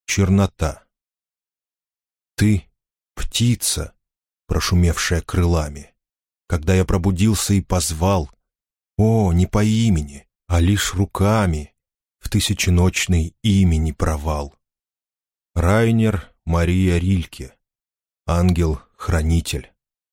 Чернота. Ты — птица, прошумевшая крылами. Когда я пробудился и позвал, о, не по имени, а лишь руками, в тысяченочный имени провал. Райнер Мария Рильке. Ангел-хранитель.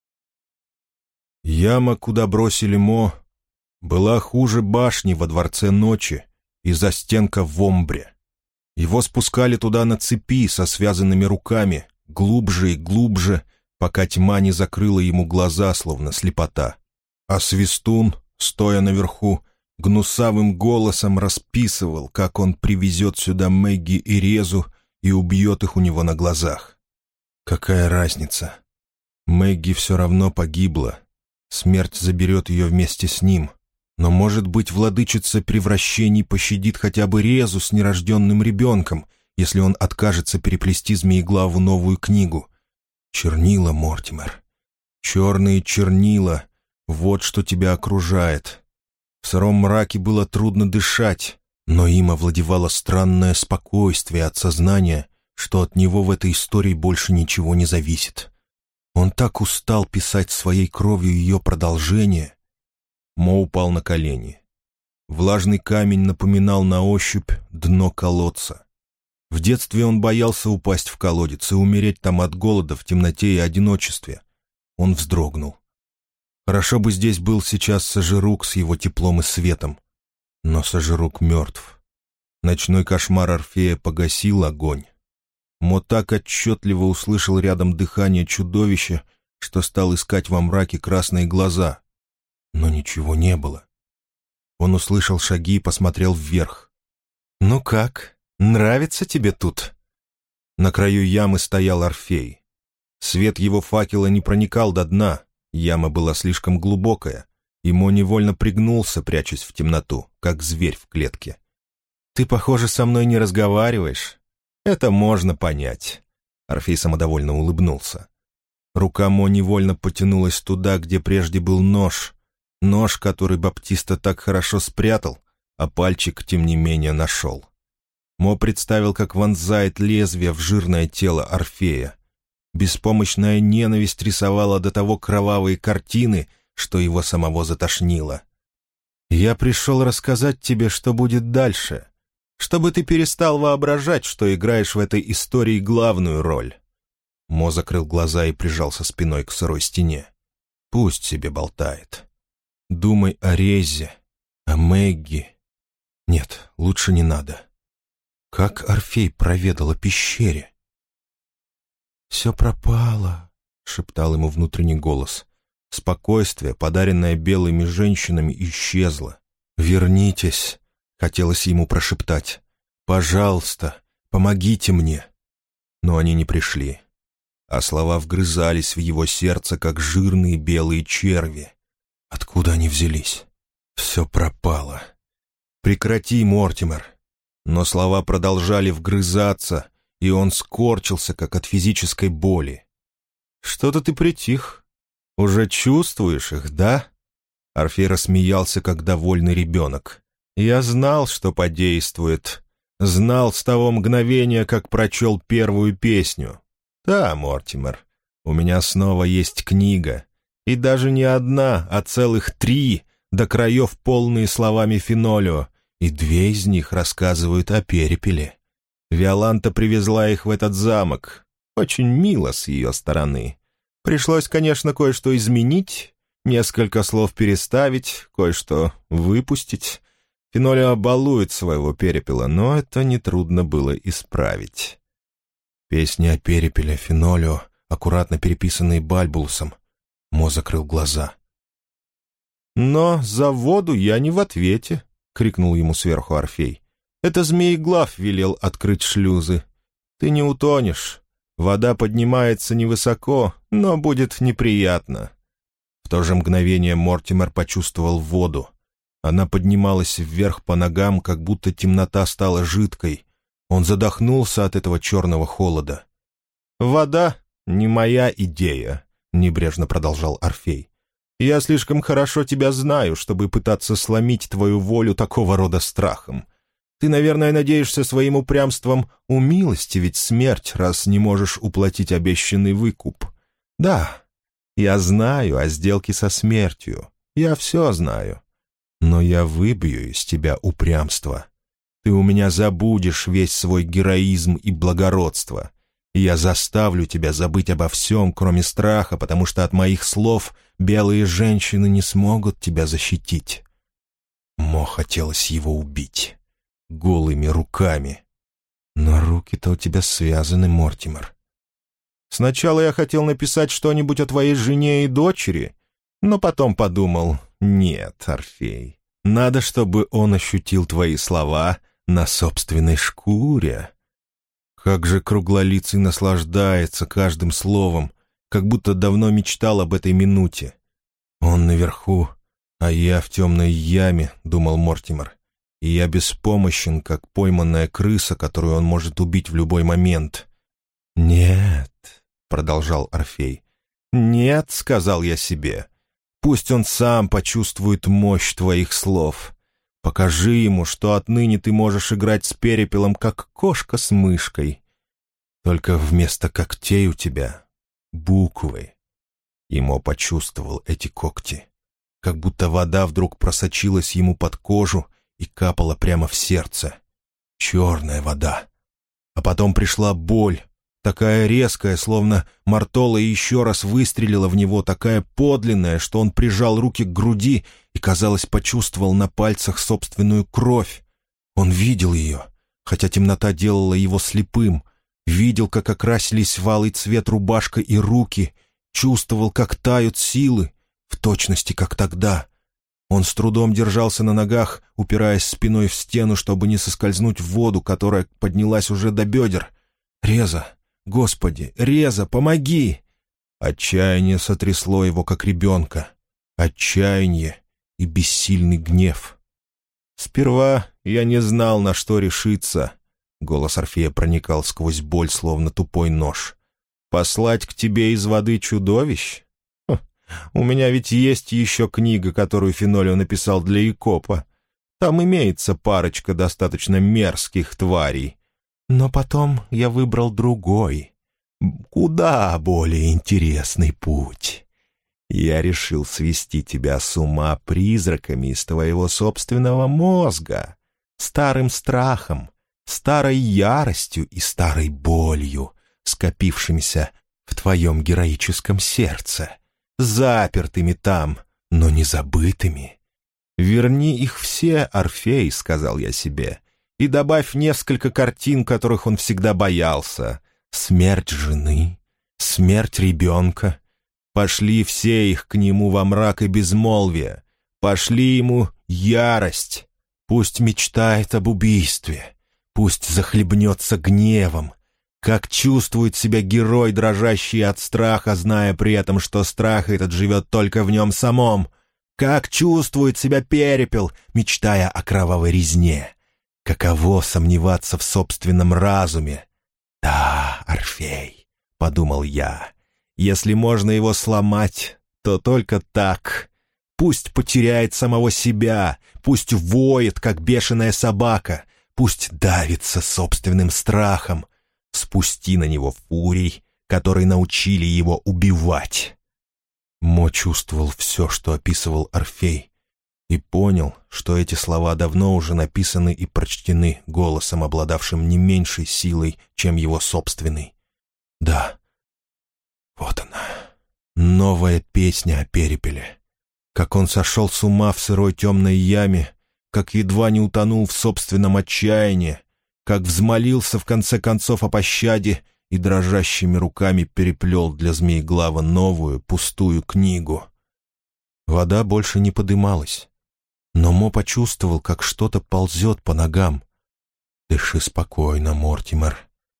Яма, куда бросили Мо, была хуже башни во дворце ночи и застенка в Омбре. Его спускали туда на цепи со связанными руками, глубже и глубже, пока тьма не закрыла ему глаза, словно слепота. А свистун, стоя наверху, гнусавым голосом расписывал, как он привезет сюда Мэгги и Резу и убьет их у него на глазах. Какая разница? Мэгги все равно погибла. Смерть заберет ее вместе с ним. Но, может быть, владычица превращений пощадит хотя бы Резу с нерожденным ребенком, если он откажется переплести Змееглаву новую книгу. Чернила, Мортимер. Черные чернила. Вот что тебя окружает. В сыром мраке было трудно дышать, но им овладевало странное спокойствие от сознания, что от него в этой истории больше ничего не зависит. Он так устал писать своей кровью ее продолжение. Мо упал на колени. Влажный камень напоминал на ощупь дно колодца. В детстве он боялся упасть в колодец и умереть там от голода в темноте и одиночестве. Он вздрогнул. Хорошо бы здесь был сейчас Сожирук с его теплом и светом. Но Сожирук мертв. Ночной кошмар Орфея погасил огонь. Мо так отчетливо услышал рядом дыхание чудовища, что стал искать во мраке красные глаза. Но ничего не было. Он услышал шаги и посмотрел вверх. «Ну как, нравится тебе тут?» На краю ямы стоял Орфей. Свет его факела не проникал до дна, яма была слишком глубокая, и Мо невольно пригнулся, прячась в темноту, как зверь в клетке. «Ты, похоже, со мной не разговариваешь. Это можно понять». Орфей самодовольно улыбнулся. Рука Мо невольно потянулась туда, где прежде был нож. Нож, который Баптиста так хорошо спрятал, а пальчик, тем не менее, нашел. Мо представил, как вонзает лезвие в жирное тело Орфея. Беспомощная ненависть рисовала до того кровавые картины, что его самого затошнило. «Я пришел рассказать тебе, что будет дальше, чтобы ты перестал воображать, что играешь в этой истории главную роль». Мо закрыл глаза и прижался спиной к сырой стене. «Пусть себе болтает. Думай о Резе, о Мэгги. Нет, лучше не надо. Как Орфей проведал о пещере?» «Все пропало», — шептал ему внутренний голос. Спокойствие, подаренное белыми женщинами, исчезло. «Вернитесь», — хотелось ему прошептать. «Пожалуйста, помогите мне». Но они не пришли, а слова вгрызались в его сердце, как жирные белые черви. Откуда они взялись? Все пропало. «Прекрати, Мортимер». Но слова продолжали вгрызаться, и он скорчился, как от физической боли. «Что-то ты притих. Уже чувствуешь их, да?» Орфей рассмеялся, как довольный ребенок. «Я знал, что подействует. Знал с того мгновения, как прочел первую песню. Да, Мортимер, у меня снова есть книга. И даже не одна, а целых 3, до краев полные словами Фенолио, и 2 из них рассказывают о перепеле. Виоланта привезла их в этот замок. Очень мило с ее стороны. Пришлось, конечно, кое-что изменить, несколько слов переставить, кое-что выпустить. Фенолио балует своего перепела, но это нетрудно было исправить». Песни о перепеле Фенолио, аккуратно переписанные Бальбулусом. Мо закрыл глаза. «Но за воду я не в ответе», — крикнул ему сверху Орфей. «Это Змееглав велел открыть шлюзы. Ты не утонешь. Вода поднимается невысоко, но будет неприятно». В то же мгновение Мортимер почувствовал воду. Она поднималась вверх по ногам, как будто темнота стала жидкой. Он задохнулся от этого черного холода. «Вода не моя идея», — небрежно продолжал Орфей. «Я слишком хорошо тебя знаю, чтобы пытаться сломить твою волю такого рода страхом. Ты, наверное, надеешься своим упрямством умилостивить смерть, раз не можешь уплатить обещанный выкуп. Да, я знаю о сделке со смертью. Я все знаю. Но я выбью из тебя упрямство. Ты у меня забудешь весь свой героизм и благородство. И я заставлю тебя забыть обо всем, кроме страха, потому что от моих слов белые женщины не смогут тебя защитить. Мо хотелось его убить. Голыми руками. Но руки-то у тебя связаны, Мортимер. Сначала я хотел написать что-нибудь о твоей жене и дочери, но потом подумал, нет, Орфей, надо, чтобы он ощутил твои слова на собственной шкуре. Как же круглолицый наслаждается каждым словом, как будто давно мечтал об этой минуте. Он наверху, а я в темной яме, думал Мортимер, и я беспомощен, как пойманная крыса, которую он может убить в любой момент. «Нет», — продолжал Орфей, — «нет», — сказал я себе, — «пусть он сам почувствует мощь твоих слов. Покажи ему, что отныне ты можешь играть с перепелом, как кошка с мышкой. Только вместо когтей у тебя буквы». Имо почувствовал эти когти, как будто вода вдруг просочилась ему под кожу и капала прямо в сердце. Черная вода. А потом пришла боль, такая резкая, словно Мартола еще раз выстрелила в него, такая подлинная, что он прижал руки к груди и, казалось, почувствовал на пальцах собственную кровь. Он видел ее, хотя темнота делала его слепым, видел, как окрасились в алый цвет рубашка и руки, чувствовал, как тают силы, в точности, как тогда. Он с трудом держался на ногах, упираясь спиной в стену, чтобы не соскользнуть в воду, которая поднялась уже до бедер. «Реза! Господи! Реза, помоги!» Отчаяние сотрясло его, как ребенка. Отчаяние и бессильный гнев. «Сперва я не знал, на что решиться». Голос Орфея проникал сквозь боль, словно тупой нож. «Послать к тебе из воды чудовищ? У меня ведь есть еще книга, которую Фенолио написал для Икопа. Там имеется парочка достаточно мерзких тварей. Но потом я выбрал другой, куда более интересный путь. Я решил свести тебя с ума призраками из твоего собственного мозга, старым страхом, старой яростью и старой болью, скопившимися в твоем героическом сердце, запертыми там, но не забытыми. «Верни их все, Орфей», — сказал я себе, «и добавь несколько картин, которых он всегда боялся. Смерть жены, смерть ребенка. Пошли все их к нему во мрак и безмолвие. Пошли ему ярость. Пусть мечтает об убийстве. Пусть захлебнется гневом. Как чувствует себя герой, дрожащий от страха, зная при этом, что страх этот живет только в нем самом. Как чувствует себя перепел, мечтая о кровавой резне. Каково сомневаться в собственном разуме. «Да, Орфей», — подумал я, — «если можно его сломать, то только так. Пусть потеряет самого себя, пусть воет, как бешеная собака, пусть давится собственным страхом. Спусти на него фурий, которые научили его убивать». Мо чувствовал все, что описывал Орфей, и понял, что эти слова давно уже написаны и прочтены голосом, обладавшим не меньшей силой, чем его собственный. Да, вот она, новая песня о перепеле. Как он сошел с ума в сырой темной яме, как едва не утонул в собственном отчаянии, как взмолился в конце концов о пощаде и дрожащими руками переплел для Змееглава новую пустую книгу. Вода больше не подымалась, но Мо почувствовал, как что-то ползет по ногам. «Дыши спокойно, Мортимер.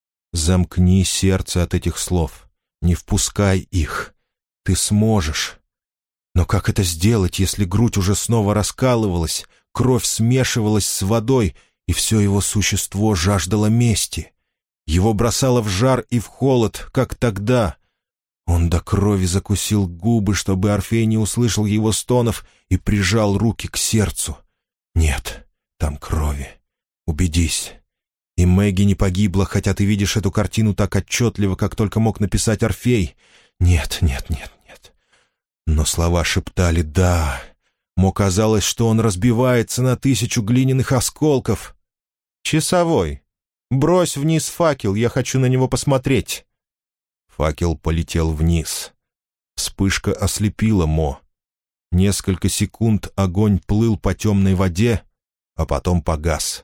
Замкни сердце от этих слов, не впускай их. Ты сможешь». Но как это сделать, если грудь уже снова раскалывалась, кровь смешивалась с водой, и все его существо жаждало мести? Его бросало в жар и в холод, как тогда. Он до крови закусил губы, чтобы Орфей не услышал его стонов, и прижал руки к сердцу. Нет, там крови. Убедись. И Мэгги не погибла, хотя ты видишь эту картину так отчетливо, как только мог написать Орфей. Нет, нет, нет, нет. Но слова шептали «да». Мо казалось, что он разбивается на 1000 глиняных осколков. «Часовой, брось вниз факел, я хочу на него посмотреть». Факел полетел вниз. Вспышка ослепила Мо. Несколько секунд огонь плыл по темной воде, а потом погас.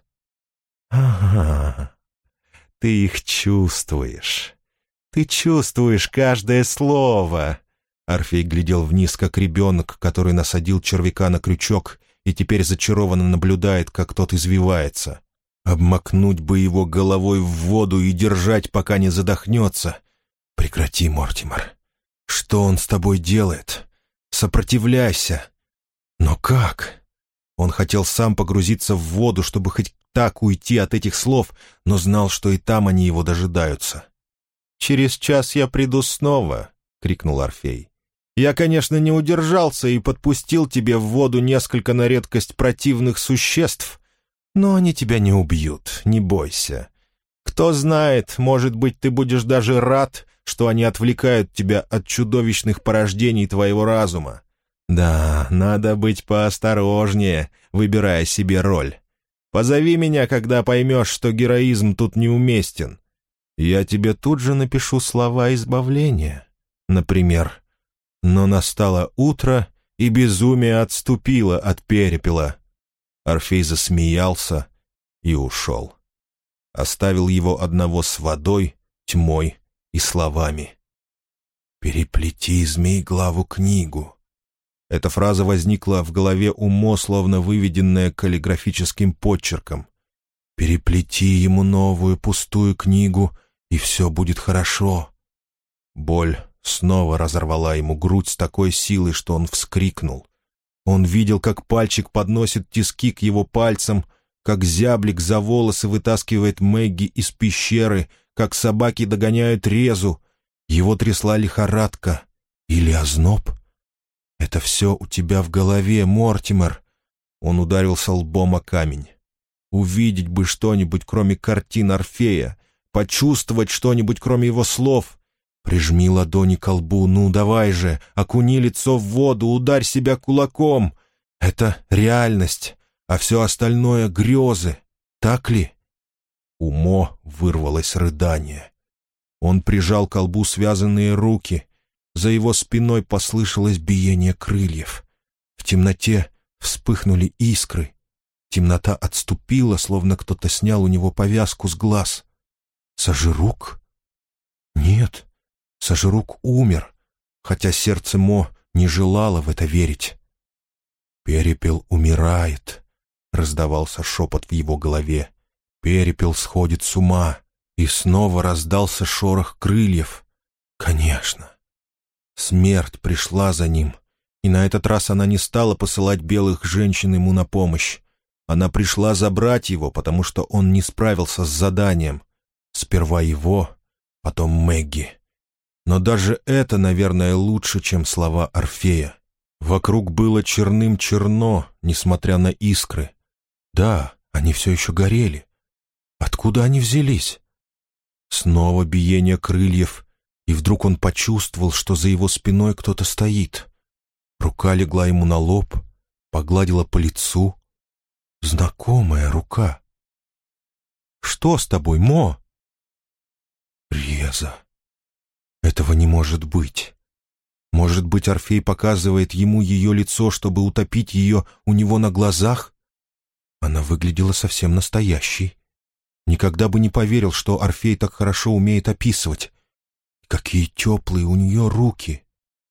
«Ага, ты их чувствуешь. Ты чувствуешь каждое слово». Орфей глядел вниз, как ребенок, который насадил червяка на крючок и теперь зачарованно наблюдает, как тот извивается. Обмакнуть бы его головой в воду и держать, пока не задохнется. «Прекрати, Мортимер. Что он с тобой делает? Сопротивляйся». «Но как?» Он хотел сам погрузиться в воду, чтобы хоть так уйти от этих слов, но знал, что и там они его дожидаются. «Через час я приду снова», — крикнул Орфей. «Я, конечно, не удержался и подпустил тебе в воду несколько на редкость противных существ, но они тебя не убьют, не бойся. Кто знает, может быть, ты будешь даже рад, что они отвлекают тебя от чудовищных порождений твоего разума. Да, надо быть поосторожнее, выбирая себе роль. Позови меня, когда поймешь, что героизм тут неуместен. Я тебе тут же напишу слова избавления. Например, «Но настало утро, и безумие отступило от перепела». Орфей засмеялся и ушел. Оставил его одного с водой, тьмой и словами. «Переплети, змей-главу, книгу». Эта фраза возникла в голове у Мо, словно выведенная каллиграфическим подчерком. «Переплети ему новую пустую книгу, и все будет хорошо». Боль снова разорвала ему грудь с такой силой, что он вскрикнул. Он видел, как пальчик подносит тиски к его пальцам, как зяблик за волосы вытаскивает Мэгги из пещеры, как собаки догоняют Резу. Его трясла лихорадка. Или озноб? «Это все у тебя в голове, Мортимер». Он ударился лбом о камень. Увидеть бы что-нибудь, кроме картин Орфея, почувствовать что-нибудь, кроме его слов. Прижми ладони к лбу, ну давай же, окуни лицо в воду, ударь себя кулаком. Это реальность, а все остальное — грезы, так ли? У Мо вырвалось рыдание. Он прижал к лбу связанные руки. За его спиной послышалось биение крыльев. В темноте вспыхнули искры. Темнота отступила, словно кто-то снял у него повязку с глаз. Сажирук? Нет, Сажирук умер, хотя сердце Мо не желало в это верить. «Перепел умирает», — раздавался шепот в его голове. «Перепел сходит с ума». И снова раздался шорох крыльев. Конечно. Смерть пришла за ним, и на этот раз она не стала посылать белых женщин ему на помощь. Она пришла забрать его, потому что он не справился с заданием. Сперва его, потом Мэгги. Но даже это, наверное, лучше, чем слова Орфея. Вокруг было черным-черно, несмотря на искры. Да, они все еще горели. Откуда они взялись? Снова биение крыльев, и вдруг он почувствовал, что за его спиной кто-то стоит. Рука легла ему на лоб, погладила по лицу. Знакомая рука. «Что с тобой, Мо?» «Реза. Этого не может быть. Может быть, Орфей показывает ему ее лицо, чтобы утопить ее у него на глазах? Она выглядела совсем настоящей. Никогда бы не поверил, что Орфей так хорошо умеет описывать. Какие теплые у нее руки!»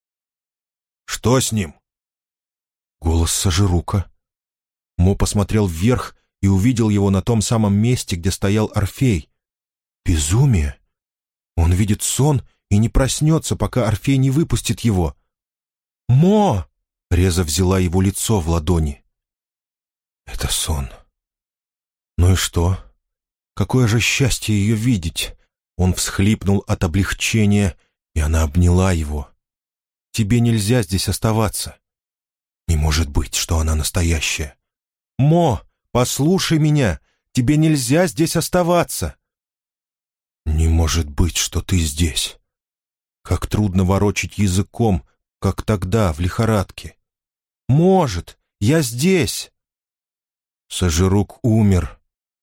«Что с ним?» Голос Сажирука. Мо посмотрел вверх и увидел его на том самом месте, где стоял Орфей. Безумие! Он видит сон и не проснется, пока Орфей не выпустит его. «Мо!» — Реза взяла его лицо в ладони. «Это сон. Ну и что? Какое же счастье ее видеть!» Он всхлипнул от облегчения, и она обняла его. «Тебе нельзя здесь оставаться. Не может быть, что она настоящая. Мо, послушай меня. Тебе нельзя здесь оставаться!» «Не может быть, что ты здесь. Как трудно ворочать языком, как тогда, в лихорадке. Может, я здесь!» Сожирук умер.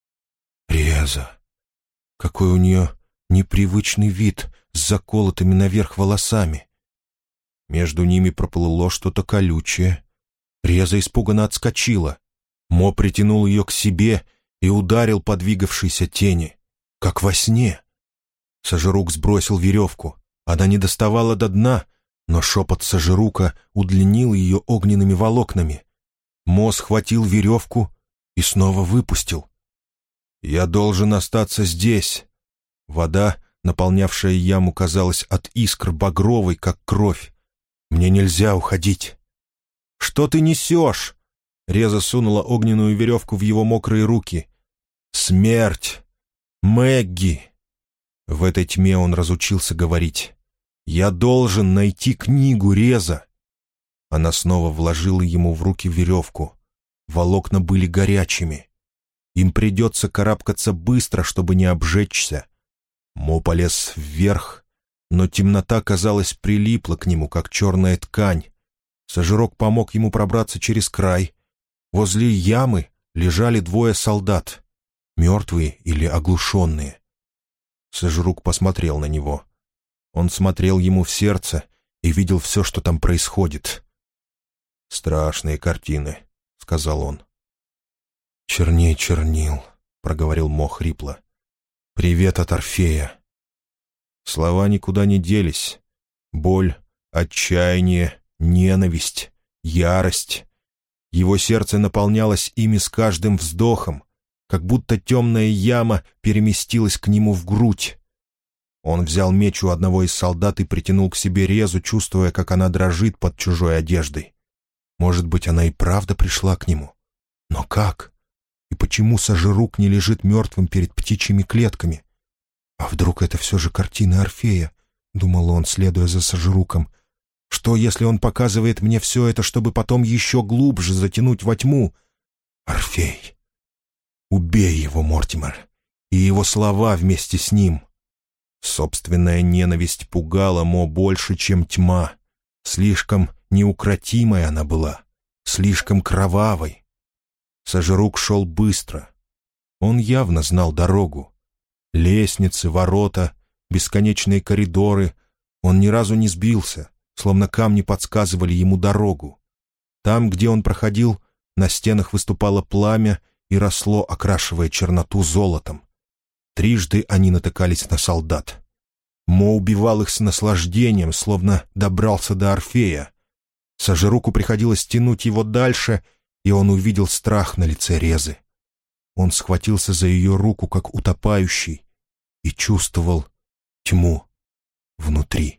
Реза. Какой у нее непривычный вид с заколотыми наверх волосами. Между ними проплыло что-то колючее. Реза испуганно отскочила. Мо притянул ее к себе и ударил по двигавшейся тени, как во сне. Сожирук сбросил веревку. Она не доставала до дна, но шепот Сожирука удлинил ее огненными волокнами. Мо схватил веревку и снова выпустил. «Я должен остаться здесь». Вода, наполнявшая яму, казалась от искр багровой, как кровь. «Мне нельзя уходить». «Что ты несешь?» Реза сунула огненную веревку в его мокрые руки. «Смерть! Мэгги!» В этой тьме он разучился говорить. «Я должен найти книгу, Реза!» Она снова вложила ему в руки веревку. Волокна были горячими. Им придется карабкаться быстро, чтобы не обжечься. Мо полез вверх, но темнота, казалось, прилипла к нему, как черная ткань. Сожирок помог ему пробраться через край. Возле ямы лежали двое солдат, мертвые или оглушенные. Сожрук посмотрел на него. Он смотрел ему в сердце и видел все, что там происходит. «Страшные картины», — сказал он. «Черней чернил», — проговорил Мо хрипло. «Привет от Орфея». Слова никуда не делись. Боль, отчаяние, ненависть, ярость. Его сердце наполнялось ими с каждым вздохом, как будто темная яма переместилась к нему в грудь. Он взял меч у одного из солдат и притянул к себе Резу, чувствуя, как она дрожит под чужой одеждой. Может быть, она и правда пришла к нему. Но как? И почему Сожирук не лежит мертвым перед птичьими клетками? А вдруг это все же картина Орфея? Думал он, следуя за Сожируком. Что, если он показывает мне все это, чтобы потом еще глубже затянуть во тьму? Орфей! Убей его, Мортимер, и его слова вместе с ним. Собственная ненависть пугала Мо больше, чем тьма. Слишком неукротимой она была, слишком кровавой. Сожирук шел быстро. Он явно знал дорогу. Лестницы, ворота, бесконечные коридоры. Он ни разу не сбился, словно камни подсказывали ему дорогу. Там, где он проходил, на стенах выступало пламя и росло, окрашивая черноту золотом. Трижды они натыкались на солдат. Мо убивал их с наслаждением, словно добрался до Орфея. Сожируку приходилось тянуть его дальше, и он увидел страх на лице Резы. Он схватился за ее руку, как утопающий, и чувствовал тьму внутри.